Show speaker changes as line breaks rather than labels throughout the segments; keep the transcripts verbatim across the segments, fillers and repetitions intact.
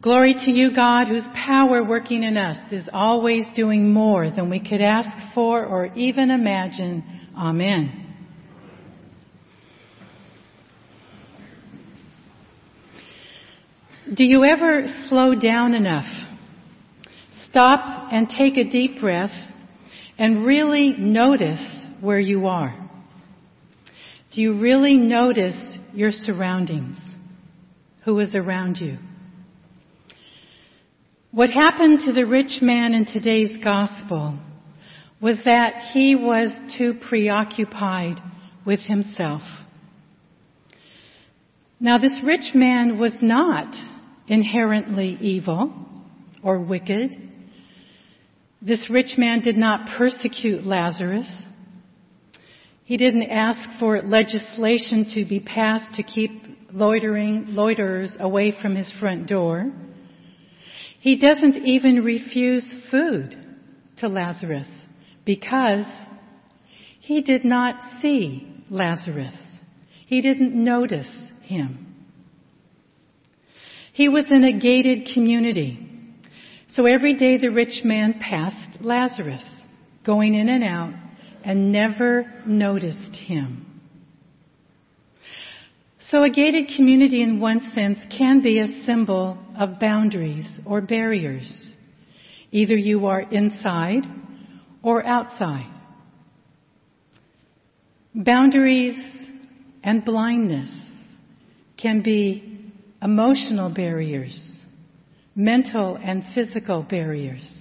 Glory to you, God, whose power working in us is always doing more than we could ask for or even imagine. Amen. Do you ever slow down enough, stop and take a deep breath, and really notice where you are? Do you really notice your surroundings? Who is around you? What happened to the rich man in today's gospel was that he was too preoccupied with himself. Now, this rich man was not inherently evil or wicked. This rich man did not persecute Lazarus. He didn't ask for legislation to be passed to keep loitering loiterers away from his front door. He doesn't even refuse food to Lazarus because he did not see Lazarus. He didn't notice him. He was in a gated community. So every day the rich man passed Lazarus, going in and out, and never noticed him. So a gated community in one sense can be a symbol of boundaries or barriers. Either you are inside or outside. Boundaries and blindness can be emotional barriers, mental and physical barriers.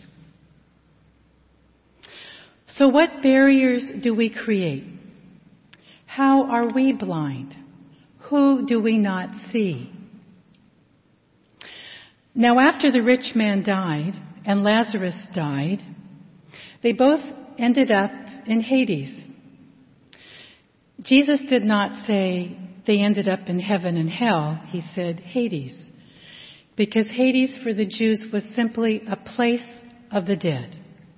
So what barriers do we create? How are we blind? Who do we not see? Now, after the rich man died and Lazarus died, they both ended up in Hades. Jesus did not say they ended up in heaven and hell. He said Hades, because Hades for the Jews was simply a place of the dead.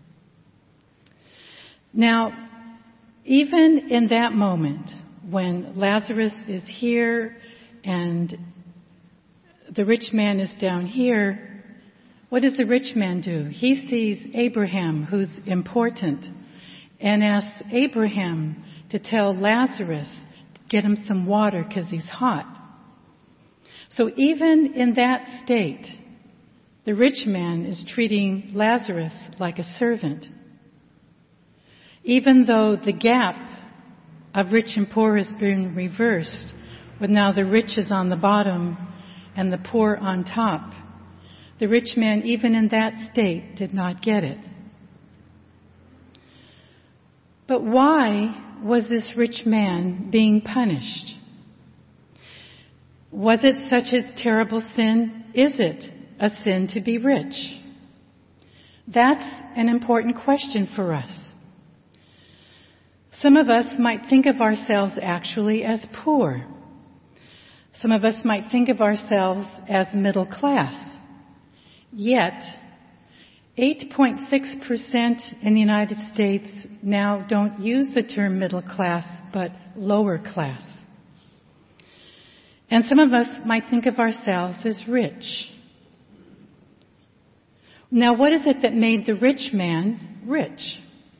Now, even in that moment, when Lazarus is here and the rich man is down here, what does the rich man do? He sees Abraham, who's important, and asks Abraham to tell Lazarus to get him some water because he's hot. So even in that state, the rich man is treating Lazarus like a servant. Even though the gap of rich and poor has been reversed, with now the rich is on the bottom and the poor on top, the rich man, even in that state, did not get it. But why was this rich man being punished? Was it such a terrible sin? Is it a sin to be rich? That's an important question for us. Some of us might think of ourselves actually as poor. Some of us might think of ourselves as middle class. Yet, eight point six percent in the United States now don't use the term middle class, but lower class. And some of us might think of ourselves as rich. Now, what is it that made the rich man rich?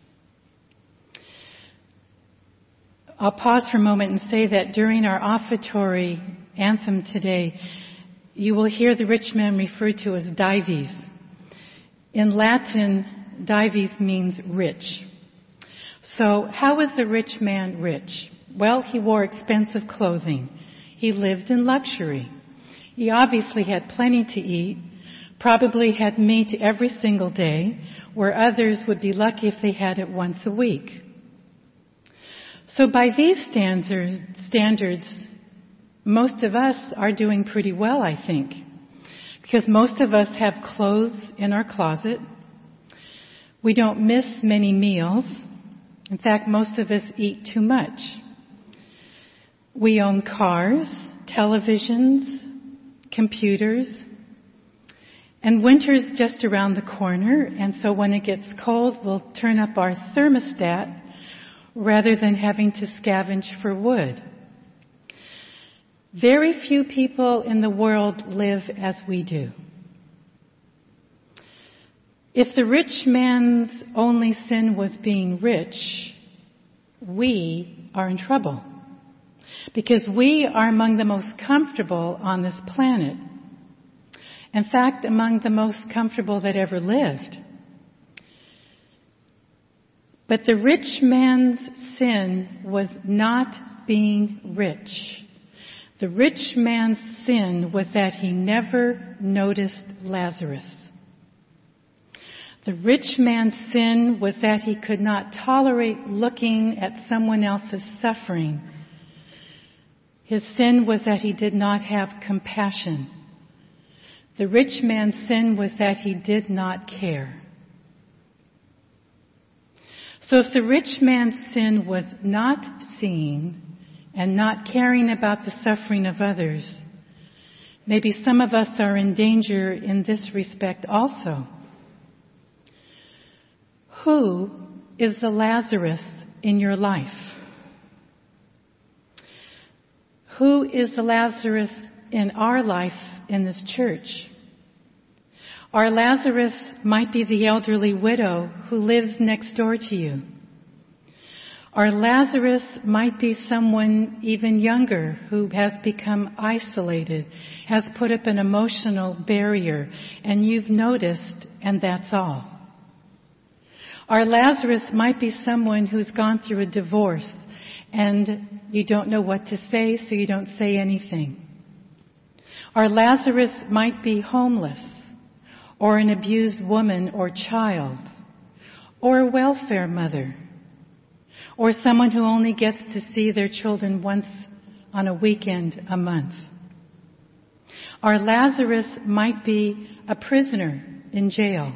I'll pause for a moment and say that during our offertory anthem today, you will hear the rich man referred to as Dives. In Latin, Dives means rich. So how was the rich man rich? Well, he wore expensive clothing. He lived in luxury. He obviously had plenty to eat, probably had meat every single day, where others would be lucky if they had it once a week. So by these standards, standards, most of us are doing pretty well, I think, because most of us have clothes in our closet. We don't miss many meals. In fact, most of us eat too much. We own cars, televisions, computers, and winter's just around the corner, and so when it gets cold, we'll turn up our thermostat rather than having to scavenge for wood. Very few people in the world live as we do. If the rich man's only sin was being rich, we are in trouble. Because we are among the most comfortable on this planet. In fact, among the most comfortable that ever lived. But the rich man's sin was not being rich. The rich man's sin was that he never noticed Lazarus. The rich man's sin was that he could not tolerate looking at someone else's suffering. His sin was that he did not have compassion. The rich man's sin was that he did not care. So if the rich man's sin was not seeing and not caring about the suffering of others, maybe some of us are in danger in this respect also. Who is the Lazarus in your life? Who is the Lazarus in our life in this church? Our Lazarus might be the elderly widow who lives next door to you. Our Lazarus might be someone even younger who has become isolated, has put up an emotional barrier, and you've noticed, and that's all. Our Lazarus might be someone who's gone through a divorce, and you don't know what to say, so you don't say anything. Our Lazarus might be homeless, or an abused woman or child, or a welfare mother, or someone who only gets to see their children once on a weekend a month. Our Lazarus might be a prisoner in jail.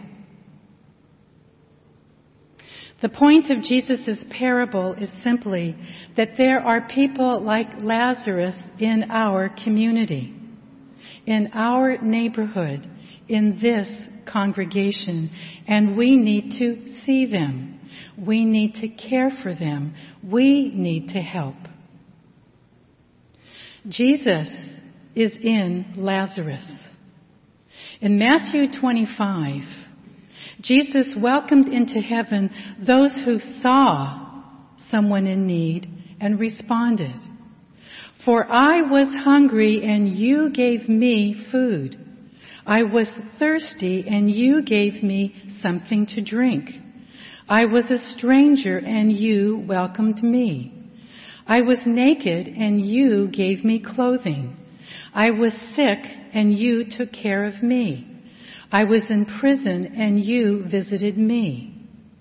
The point of Jesus' parable is simply that there are people like Lazarus in our community, in our neighborhood, in this congregation, and we need to see them. We need to care for them. We need to help. Jesus is in Lazarus. In Matthew twenty-five, Jesus welcomed into heaven those who saw someone in need and responded. For I was hungry and you gave me food. I was thirsty and you gave me something to drink. I was a stranger and you welcomed me. I was naked and you gave me clothing. I was sick and you took care of me. I was in prison and you visited me.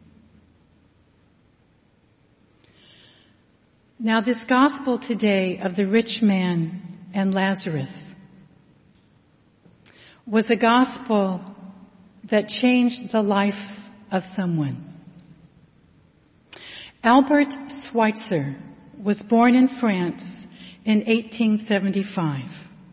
Now this gospel today of the rich man and Lazarus was a gospel that changed the life of someone. Albert Schweitzer was born in France in eighteen seventy-five.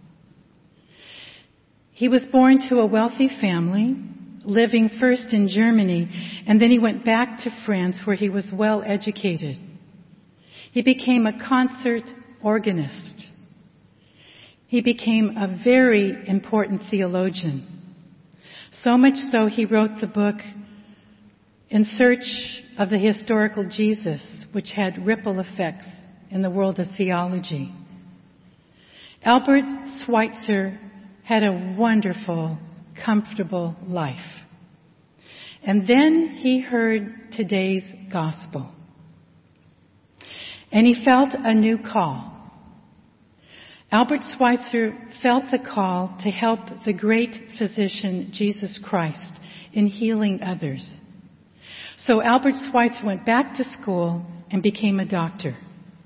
He was born to a wealthy family, living first in Germany, and then he went back to France where he was well educated. He became a concert organist. He became a very important theologian. So much so he wrote the book In Search of the Historical Jesus, which had ripple effects in the world of theology. Albert Schweitzer had a wonderful, comfortable life. And then he heard today's gospel. And he felt a new call. Albert Schweitzer felt the call to help the great physician Jesus Christ in healing others. So Albert Schweitzer went back to school and became a doctor.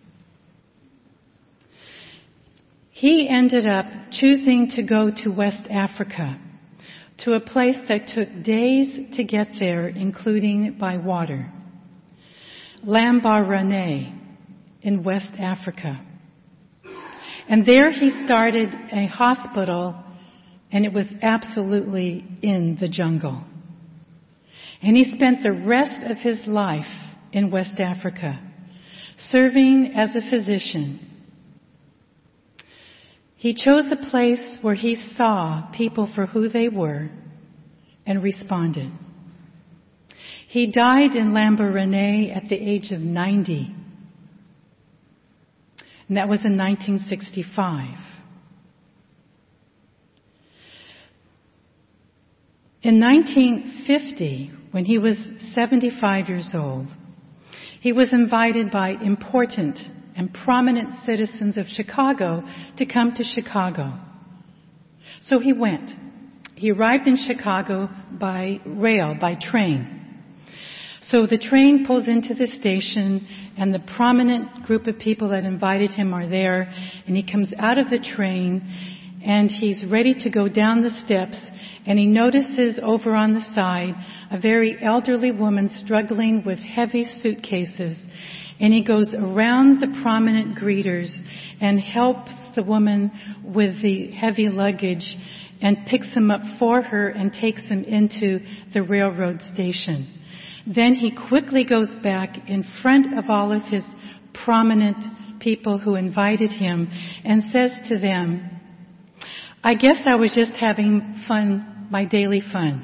He ended up choosing to go to West Africa, to a place that took days to get there, including by water. Lambaréné in West Africa. And there he started a hospital, and it was absolutely in the jungle. And he spent the rest of his life in West Africa, serving as a physician. He chose a place where he saw people for who they were and responded. He died in Lambaréné at the age of ninety. And that was in nineteen sixty-five. In nineteen fifty, when he was seventy-five years old, he was invited by important and prominent citizens of Chicago to come to Chicago. So he went. He arrived in Chicago by rail, by train. So the train pulls into the station, and the prominent group of people that invited him are there, and he comes out of the train, and he's ready to go down the steps, and he notices over on the side a very elderly woman struggling with heavy suitcases, and he goes around the prominent greeters and helps the woman with the heavy luggage and picks him up for her and takes him into the railroad station. Then he quickly goes back in front of all of his prominent people who invited him and says to them, "I guess I was just having fun, my daily fun."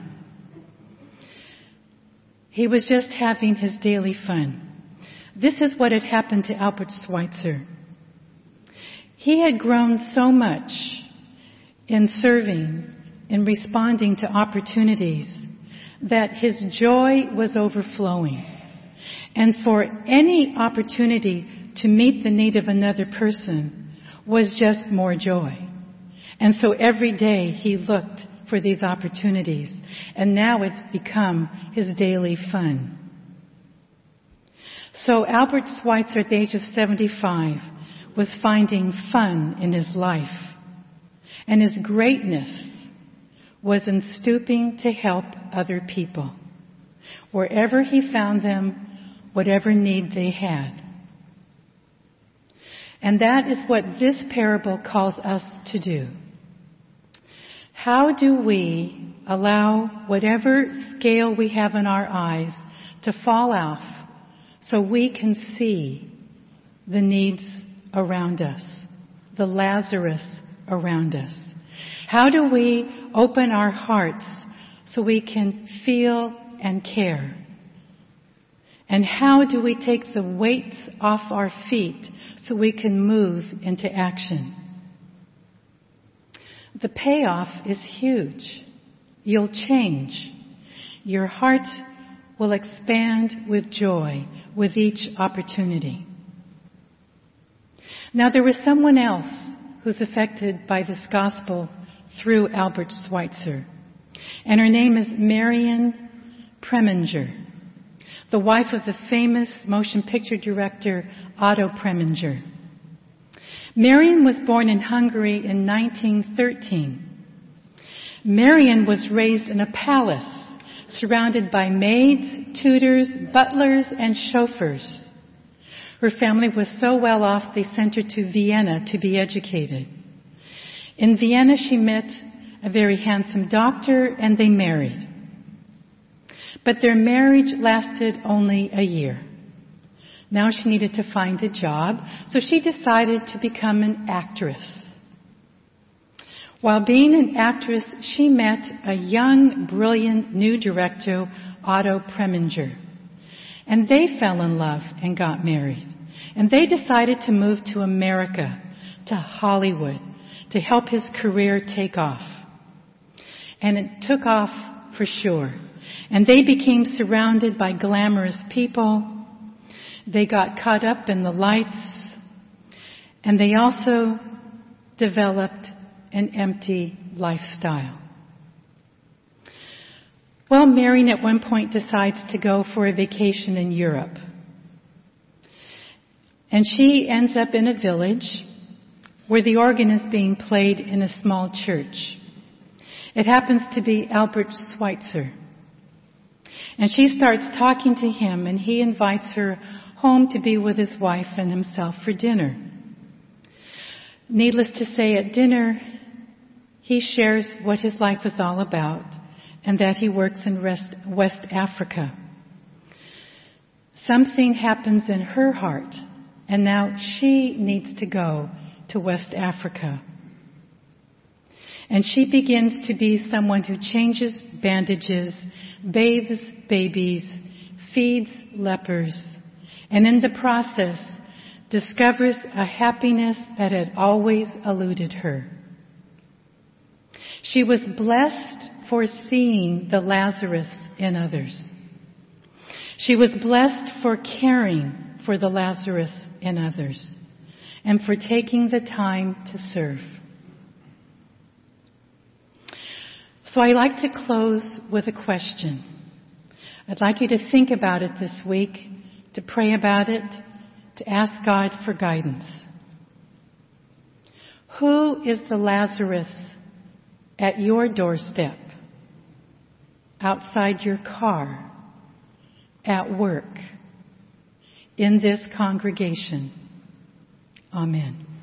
He was just having his daily fun. This is what had happened to Albert Schweitzer. He had grown so much in serving, in responding to opportunities, that his joy was overflowing. And for any opportunity to meet the need of another person was just more joy. And so every day he looked for these opportunities, and now it's become his daily fun. So Albert Schweitzer at the age of seventy-five was finding fun in his life, and his greatness was in stooping to help other people, wherever he found them, whatever need they had. And that is what this parable calls us to do. How do we allow whatever scale we have in our eyes to fall off so we can see the needs around us, the Lazarus around us? How do we open our hearts so we can feel and care? And how do we take the weights off our feet so we can move into action? The payoff is huge. You'll change. Your heart will expand with joy with each opportunity. Now, there was someone else who's affected by this gospel through Albert Schweitzer, and her name is Marion Preminger, the wife of the famous motion picture director Otto Preminger. Marion was born in Hungary in nineteen thirteen. Marion was raised in a palace surrounded by maids, tutors, butlers, and chauffeurs. Her family was so well off they sent her to Vienna to be educated. In Vienna she met a very handsome doctor and they married. But their marriage lasted only a year. Now she needed to find a job, so she decided to become an actress. While being an actress, she met a young, brilliant new director, Otto Preminger. And they fell in love and got married. And they decided to move to America, to Hollywood, to help his career take off. And it took off for sure. And they became surrounded by glamorous people. They got caught up in the lights. And they also developed an empty lifestyle. Well, Marion at one point decides to go for a vacation in Europe. And she ends up in a village where the organ is being played in a small church. It happens to be Albert Schweitzer. And she starts talking to him, and he invites her home to be with his wife and himself for dinner. Needless to say, at dinner, he shares what his life is all about and that he works in West Africa. Something happens in her heart, and now she needs to go to West Africa. And she begins to be someone who changes bandages, bathes babies, feeds lepers, and in the process discovers a happiness that had always eluded her. She was blessed for seeing the Lazarus in others. She was blessed for caring for the Lazarus in others and for taking the time to serve. So I like to close with a question. I'd like you to think about it this week, to pray about it, to ask God for guidance. Who is the Lazarus at your doorstep, outside your car, at work, in this congregation? Amen.